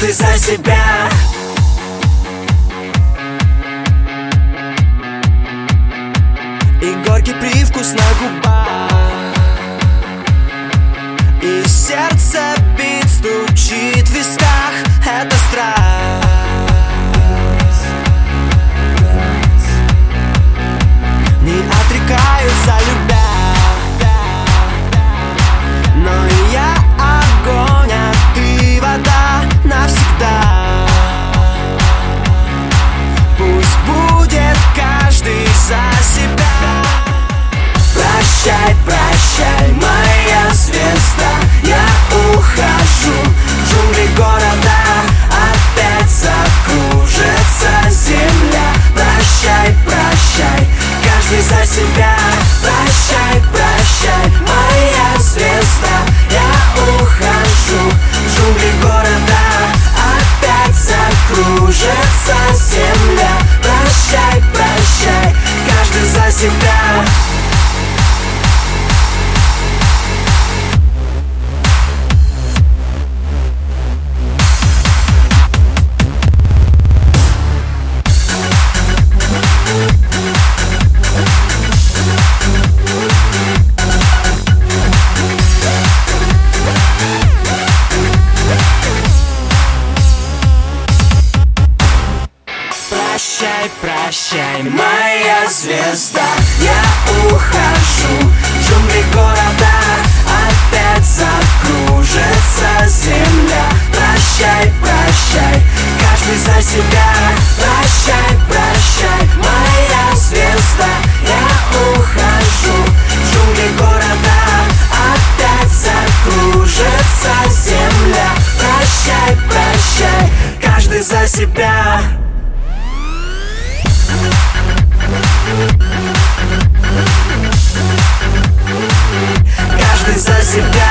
каждый за себя. И горький привкус на губах, и сердце бит, стучит в висках. Это страсть. Не отрекаются, любя, но и я огонь, а ты вода навсегда. Пусть будет каждый за себя. Прощай, прощай, моя звезда, я ухожу. Джунгли города, опять закружится земля. Прощай, прощай, каждый за себя. Прощай, прощай, моя звезда, я ухожу. Джунгли города, опять закружится земля. Прощай, прощай, каждый за себя. Прощай, прощай, моя звезда, я ухожу. Джунгли города, опять закружится земля. Прощай, прощай, каждый за себя. Прощай, прощай, моя звезда, я ухожу. Джунгли города, опять закружится земля. Прощай, прощай, каждый за себя. Каждый за себя.